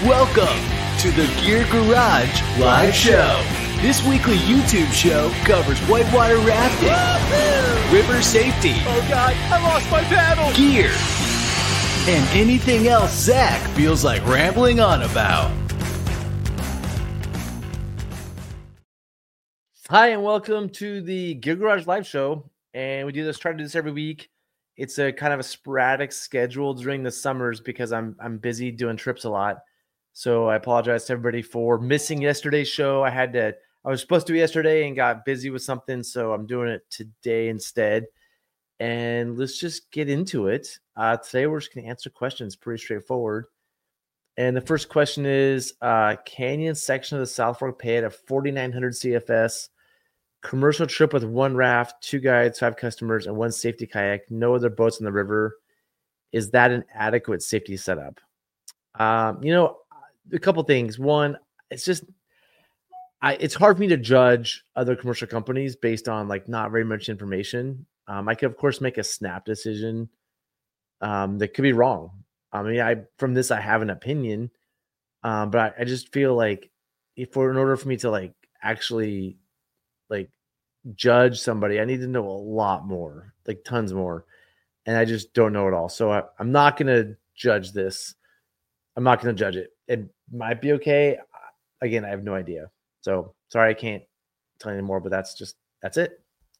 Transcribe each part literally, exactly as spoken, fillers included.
Welcome to the Gear Garage Live Show. This weekly YouTube show covers whitewater rafting, Woo-hoo! river safety, oh god, I lost my paddle, gear, and anything else Zach feels like rambling on about. Hi, and welcome to the Gear Garage Live Show. And we do this, try to do this every week. It's a kind of a sporadic schedule during the summers because I'm I'm busy doing trips a lot. So I apologize to everybody for missing yesterday's show. I had to, I was supposed to do yesterday and got busy with something, so I'm doing it today instead. And let's just get into it. Uh, today we're just going to answer questions, pretty straightforward. And the first question is, uh, Canyon section of the South Fork pay at a forty-nine hundred C F S, commercial trip with one raft, two guides, five customers, and one safety kayak, no other boats in the river. Is that an adequate safety setup? Um, you know, a couple things. One, it's just, I, it's hard for me to judge other commercial companies based on like not very much information. Um, I could of course make a snap decision um, that could be wrong. I mean, I from this I have an opinion, um, but I, I just feel like if for in order for me to like actually like judge somebody, I need to know a lot more, like tons more, and I just don't know it all. So I, I'm not gonna judge this. I'm not gonna judge it. It might be okay. Again, I have no idea. So sorry, I can't tell you anymore, but that's just, that's it.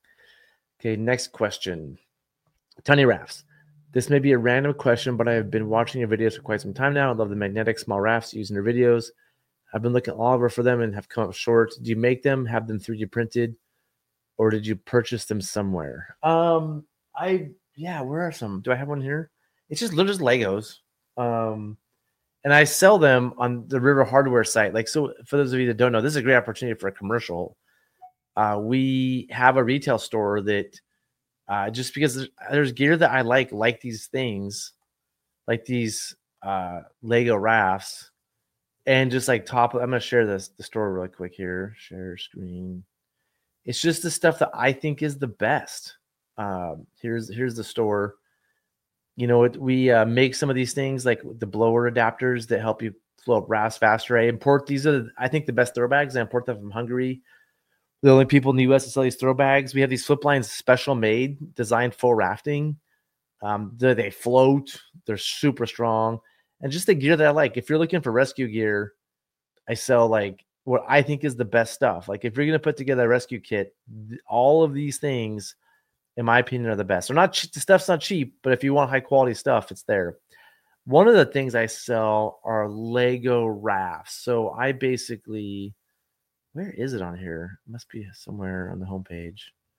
Okay, next question. Tiny rafts. This may be a random question, but I have been watching your videos for quite some time now. I love the magnetic small rafts used in your videos. I've been looking all over for them and have come up short. Do you make them, have them three D printed, or did you purchase them somewhere? Um, I, yeah, where are some? Do I have one here? It's just, they're just Legos. Um, And I sell them on the River Hardware site. Like, so for those of you that don't know, this is a great opportunity for a commercial. Uh, we have a retail store that uh, just because there's, there's gear that I like, like these things, like these uh, Lego rafts, and just like top. I'm gonna share this the store really quick here. Share screen. It's just the stuff that I think is the best. Um, here's here's the store. You know, it, we uh, make some of these things like the blower adapters that help you flow up rafts faster. I import these are, I think, the best throw bags. I import them from Hungary. The only people in the U S that sell these throw bags. We have these flip lines special made, designed for rafting. Um, they, they float. They're super strong. And just the gear that I like. If you're looking for rescue gear, I sell like what I think is the best stuff. Like if you're going to put together a rescue kit, all of these things, in my opinion, are the best. They're not cheap. The stuff's not cheap, but if you want high quality stuff, it's there. One of the things I sell are Lego rafts. So I basically, where is it on here? It must be somewhere on the homepage.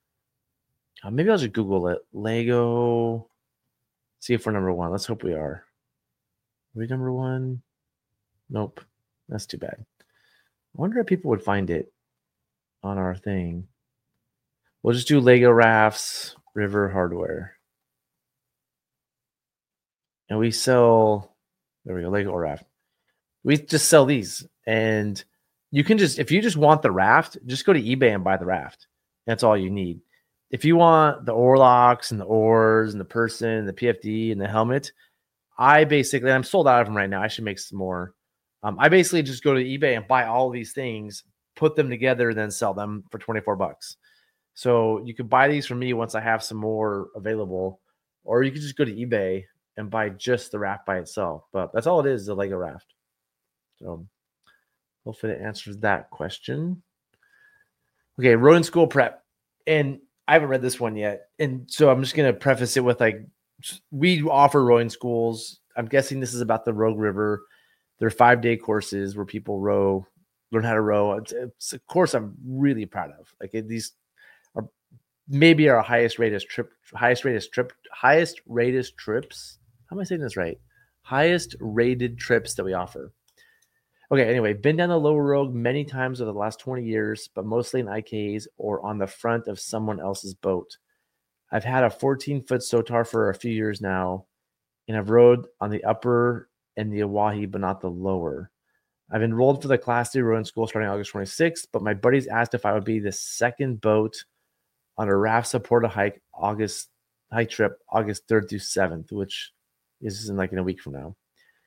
Uh, maybe I'll just Google it. Lego. See if we're number one. Let's hope we are. Are we number one? Nope. That's too bad. I wonder if people would find it on our thing. We'll just do Lego rafts, River Hardware. And we sell, there we go, Lego raft. We just sell these. And you can just, if you just want the raft, just go to eBay and buy the raft. That's all you need. If you want the oar locks and the oars and the person, and the P F D and the helmet, I basically, I'm sold out of them right now. I should make some more. Um, I basically just go to eBay and buy all of these things, put them together, then sell them for twenty-four bucks. So you could buy these from me once I have some more available, or you could just go to eBay and buy just the raft by itself. But that's all it is, the Lego raft. So hopefully it answers that question. Okay, rowing school prep. And I haven't read this one yet. And so I'm just going to preface it with like, we offer rowing schools. I'm guessing this is about the Rogue River. They're five-day courses where people row, learn how to row. It's, it's a course I'm really proud of. Like these are maybe our highest rated trip, highest rated trip, highest rated trips. How am I saying this right? Highest rated trips that we offer. Okay, anyway, been down the Lower Rogue many times over the last twenty years, but mostly in I K As or on the front of someone else's boat. I've had a fourteen-foot Sotar for a few years now, and I've rowed on the upper and the Oahe, but not the lower. I've enrolled for the Class three rowing school starting August twenty-sixth, but my buddies asked if I would be the second boat on a raft supported hike August hike trip August third through seventh, which is in like in a week from now.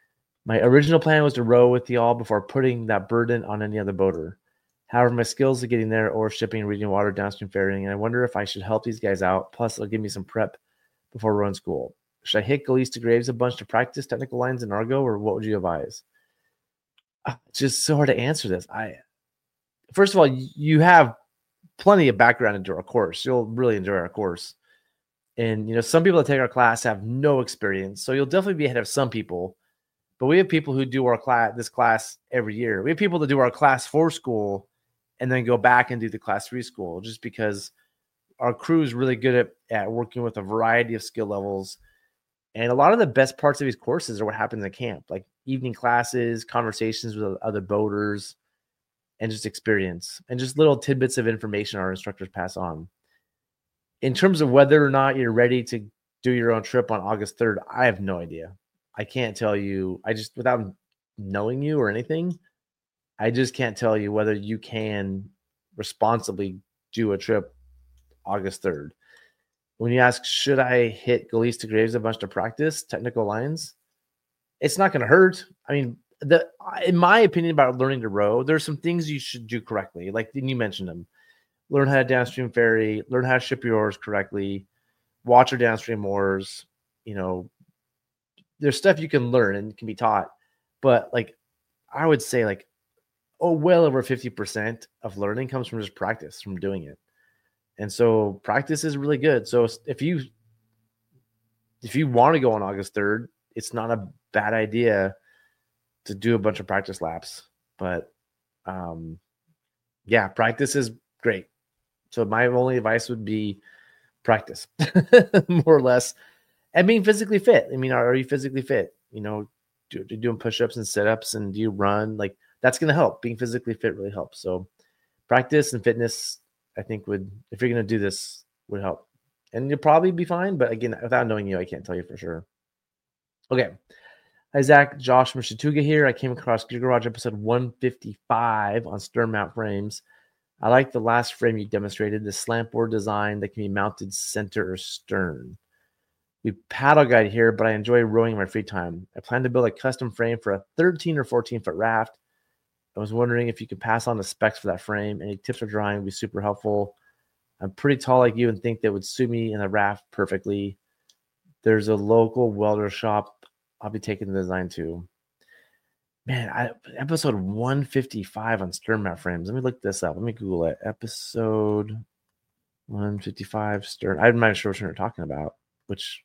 My original plan was to row with y'all before putting that burden on any other boater. However, my skills of getting there or shipping, reading water, downstream ferrying, and I wonder if I should help these guys out. Plus, it'll give me some prep before rowing school. Should I hit Galiste to Graves a bunch to practice technical lines in Argo, or what would you advise? It's just so hard to answer this. I first of all, you have plenty of background into our course. You'll really enjoy our course. And you know, some people that take our class have no experience, so you'll definitely be ahead of some people. But we have people who do our class, this class every year. We have people that do our class four school and then go back and do the class three school, just because our crew is really good at, at working with a variety of skill levels. And a lot of the best parts of these courses are what happens at camp, like evening classes, conversations with other boaters, and just experience, and just little tidbits of information our instructors pass on. In terms of whether or not you're ready to do your own trip on August third, I have no idea. I can't tell you. I just, without knowing you or anything, I just can't tell you whether you can responsibly do a trip August third. When you ask, should I hit Galiste to Graves a bunch to practice technical lines? It's not going to hurt. I mean, the in my opinion about learning to row, there's some things you should do correctly. Like you mentioned them. Learn how to downstream ferry, learn how to ship your oars correctly, watch your downstream oars. You know, there's stuff you can learn and can be taught. But like, I would say like, oh, well over fifty percent of learning comes from just practice, from doing it. And so practice is really good. So if you if you want to go on August third, it's not a bad idea to do a bunch of practice laps. But um, yeah, practice is great. So my only advice would be practice, more or less, and being physically fit. I mean, are, are you physically fit? You know, do, do doing push-ups and sit-ups, and do you run? Like that's going to help. Being physically fit really helps. So practice and fitness, I think would, if you're going to do this, would help. And you'll probably be fine. But again, without knowing you, I can't tell you for sure. Okay. Hi, Zach. Josh from Chattooga here. I came across Gear Garage episode one fifty-five on stern mount frames. I like the last frame you demonstrated, the slant board design that can be mounted center or stern. We paddle guide here, but I enjoy rowing in my free time. I plan to build a custom frame for a thirteen or fourteen foot raft. I was wondering if you could pass on the specs for that frame. Any tips or drawing would be super helpful. I'm pretty tall like you and think that would suit me in a raft perfectly. There's a local welder shop I'll be taking the design to. Man, I, episode one fifty-five on stern mount frames. Let me look this up. Let me Google it. Episode one fifty-five stern. I'm not sure what you're talking about. Which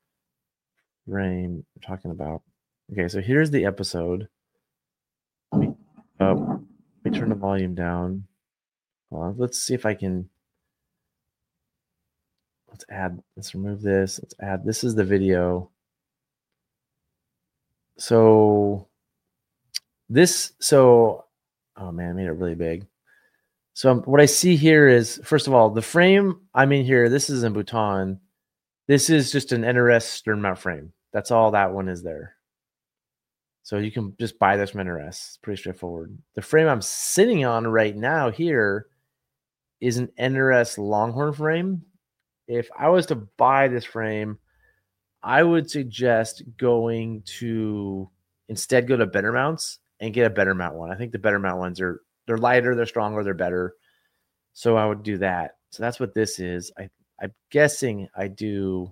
frame we're talking about. Okay, so here's the episode. Let me, uh, let me turn the volume down. Hold on. Let's see if I can. Let's add. Let's remove this. Let's add. This is the video. So this. So, oh man, I made it really big. So um, what I see here is, first of all, the frame I'm in here. This is in Bhutan. This is just an N R S stern mount frame. That's all that one is there. So you can just buy this from N R S. It's pretty straightforward. The frame I'm sitting on right now here is an N R S Longhorn frame. If I was to buy this frame, I would suggest going to instead go to Better Mounts and get a Better Mount one. I think the Better Mount ones are they're lighter, they're stronger, they're better. So I would do that. So that's what this is. I I'm guessing I do.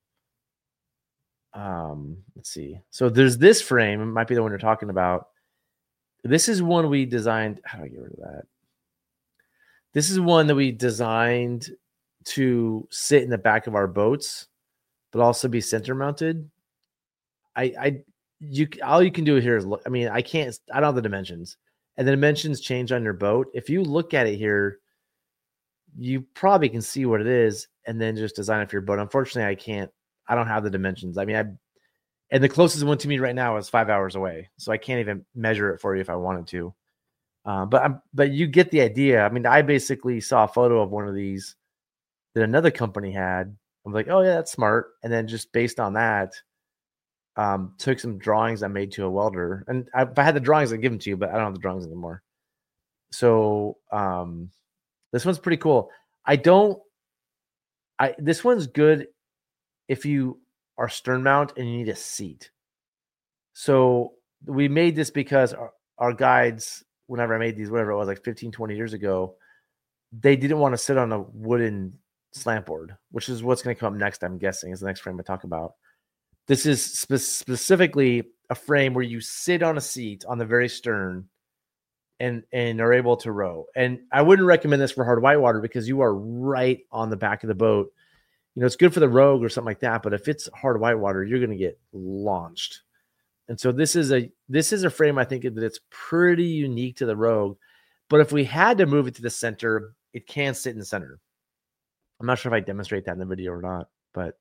Um, let's see. So there's this frame. It might be the one you're talking about. This is one we designed. How do I get rid of that? This is one that we designed to sit in the back of our boats, but also be center mounted. I, I, you, all you can do here is look. I mean, I can't. I don't have the dimensions, and the dimensions change on your boat. If you look at it here, you probably can see what it is, and then just design it for your boat. Unfortunately, I can't. I don't have the dimensions. I mean, I and the closest one to me right now is five hours away, so I can't even measure it for you if I wanted to. Uh, but I'm, but you get the idea. I mean, I basically saw a photo of one of these that another company had. I'm like, oh yeah, that's smart. And then just based on that, um, took some drawings I made to a welder. And I, if I had the drawings, I'd give them to you, but I don't have the drawings anymore. So um, this one's pretty cool. I don't. I this one's good if you are stern mount and you need a seat. So we made this because our, our guides, whenever I made these, whatever it was, like fifteen, twenty years ago, they didn't want to sit on a wooden slant board, which is what's going to come up next, I'm guessing, is the next frame I talk about. This is spe- specifically a frame where you sit on a seat on the very stern and and are able to row. And I wouldn't recommend this for hard whitewater because you are right on the back of the boat. You know, it's good for the Rogue or something like that, but if it's hard whitewater, you're going to get launched. And so this is a this is a frame I think that it's pretty unique to the Rogue. But if we had to move it to the center, it can sit in the center. I'm not sure if I demonstrate that in the video or not, but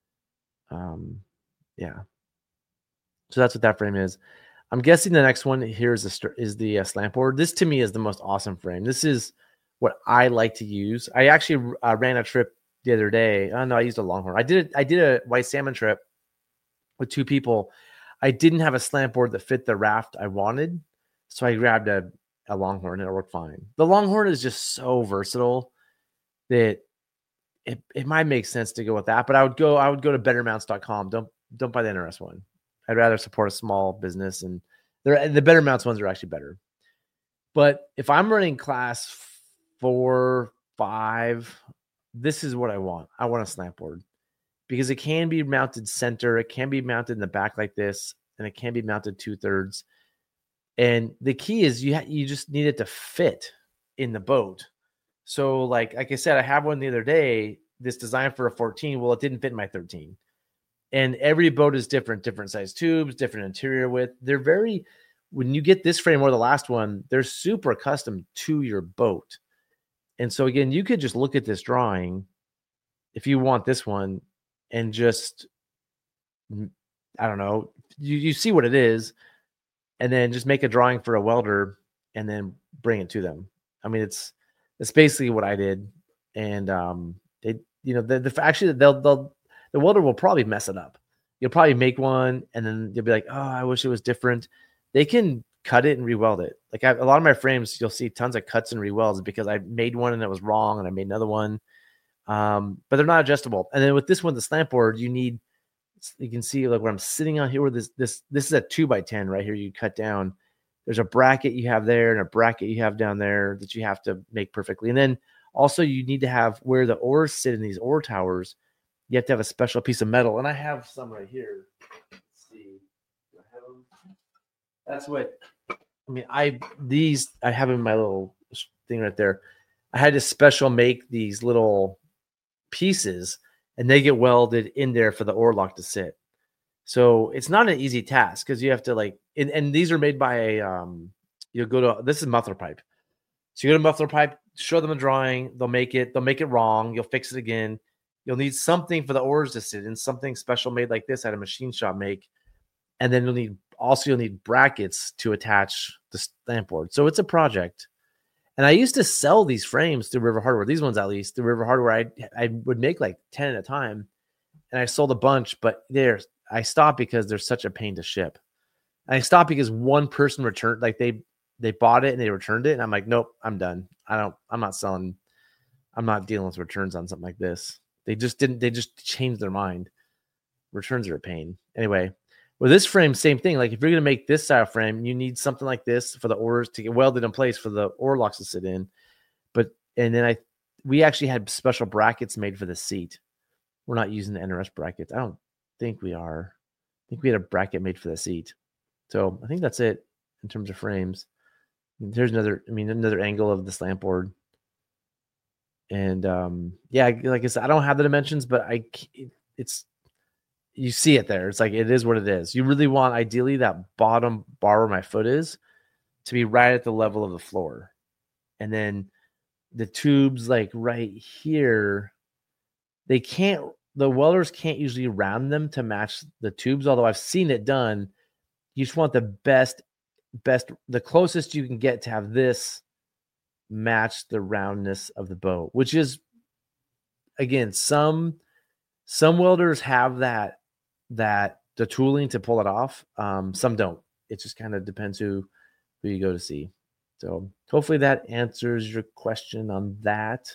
um, yeah. So that's what that frame is. I'm guessing the next one here is the is the uh, slant board. This to me is the most awesome frame. This is what I like to use. I actually uh, ran a trip the other day. Oh no, I used a Longhorn. I did I did a white salmon trip with two people. I didn't have a slant board that fit the raft I wanted, so I grabbed a, a Longhorn and it worked fine. The Longhorn is just so versatile that it, it might make sense to go with that. But I would go I would go to better mounts dot com. Don't don't buy the N R S one. I'd rather support a small business, and they're, the better mounts ones are actually better. But if I'm running class four, five, this is what I want. I want a slant board because it can be mounted center. It can be mounted in the back like this, and it can be mounted two thirds. And the key is you ha- you just need it to fit in the boat. So like, like I said, I have one the other day, this design for a fourteen. Well, it didn't fit in my thirteen. And every boat is different, different size tubes, different interior width. They're very, when you get this frame or the last one, they're super custom to your boat. And so again, you could just look at this drawing if you want this one and just, I don't know, you, you see what it is and then just make a drawing for a welder and then bring it to them. I mean, it's, it's basically what I did. And um, it, you know, the, the actually they'll, they'll, the welder will probably mess it up. You'll probably make one and then you'll be like, oh, I wish it was different. They can cut it and re-weld it. Like I, a lot of my frames, you'll see tons of cuts and re-welds because I made one and it was wrong and I made another one. Um, but they're not adjustable. And then with this one, the slant board, you need, you can see like where I'm sitting on here where this, this, this is a two by ten right here. You cut down, there's a bracket you have there and a bracket you have down there that you have to make perfectly. And then also you need to have where the oars sit in these oar towers. You have to have a special piece of metal. And I have some right here. Let's see. Do I have them? That's what, I mean, I, these, I have in my little thing right there. I had to special make these little pieces and they get welded in there for the oar lock to sit. So it's not an easy task because you have to like, and, and these are made by a, um, you'll go to, this is muffler pipe. So you go to muffler pipe, show them a drawing. They'll make it, they'll make it wrong. You'll fix it again. You'll need something for the oars to sit in, something special made like this at a machine shop make. And then you'll need, also you'll need brackets to attach the slant board. So it's a project. And I used to sell these frames through River Hardware, these ones at least, through River Hardware. I I would make like ten at a time. And I sold a bunch, but there's, I stopped because they're such a pain to ship. And I stopped because one person returned, like they, they bought it and they returned it. And I'm like, nope, I'm done. I don't, I'm not selling, I'm not dealing with returns on something like this. They just didn't, they just changed their mind. Returns are a pain. Anyway, with this frame, same thing. Like if you're going to make this style frame, you need something like this for the oars to get welded in place for the oar locks to sit in. But, and then I, we actually had special brackets made for the seat. We're not using the N R S brackets. I don't think we are. I think we had a bracket made for the seat. So I think that's it in terms of frames. There's another, I mean, another angle of the slant board. And um, yeah, like I said, I don't have the dimensions, but I, it's, you see it there. It's like, it is what it is. You really want, ideally, that bottom bar where my foot is to be right at the level of the floor. And then the tubes, like right here, they can't, the welders can't usually round them to match the tubes. Although I've seen it done. You just want the best, best, the closest you can get to have this match the roundness of the boat, which is, again, some, some welders have that, that the tooling to pull it off. Um, some don't. It just kind of depends who, who you go to see. So hopefully that answers your question on that.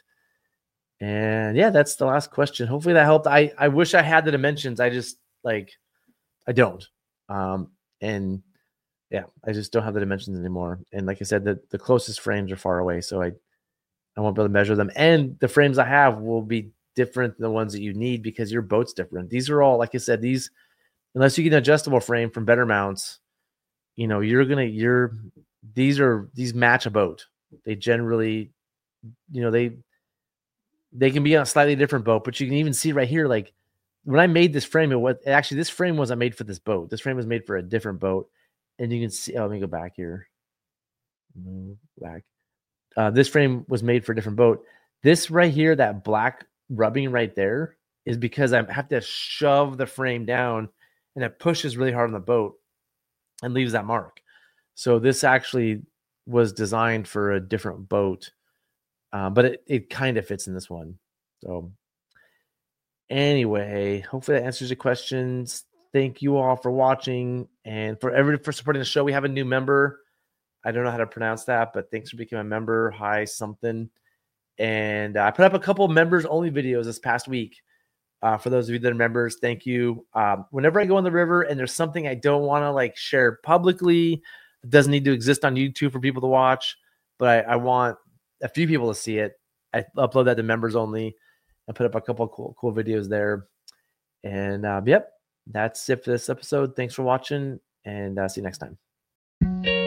And yeah, that's the last question. Hopefully that helped. I, I wish I had the dimensions. I just like, I don't. Um, and yeah, I just don't have the dimensions anymore. And like I said, the, the closest frames are far away, so I I won't be able to measure them. And the frames I have will be different than the ones that you need because your boat's different. These are all, like I said, these, unless you get an adjustable frame from Better Mounts, you know, you're gonna you're these are these match a boat. They generally, you know, they they can be on a slightly different boat, but you can even see right here, like when I made this frame, it was actually this frame wasn't made for this boat. This frame was made for a different boat. And you can see, oh, let me go back here. Move back. Uh, this frame was made for a different boat. This right here, that black rubbing right there, is because I have to shove the frame down and it pushes really hard on the boat and leaves that mark. So this actually was designed for a different boat, uh, but it, it kind of fits in this one. So anyway, hopefully that answers your questions. Thank you all for watching and for everybody for supporting the show. We have a new member. I don't know how to pronounce that, but thanks for becoming a member. Hi, something. And uh, I put up a couple of members only videos this past week. Uh, for those of you that are members, thank you. Um, whenever I go on the river and there's something I don't want to like share publicly, it doesn't need to exist on YouTube for people to watch, but I, I want a few people to see it. I upload that to members only and put up a couple of cool, cool videos there. And uh, yep, that's it for this episode. Thanks for watching, and uh, see you next time.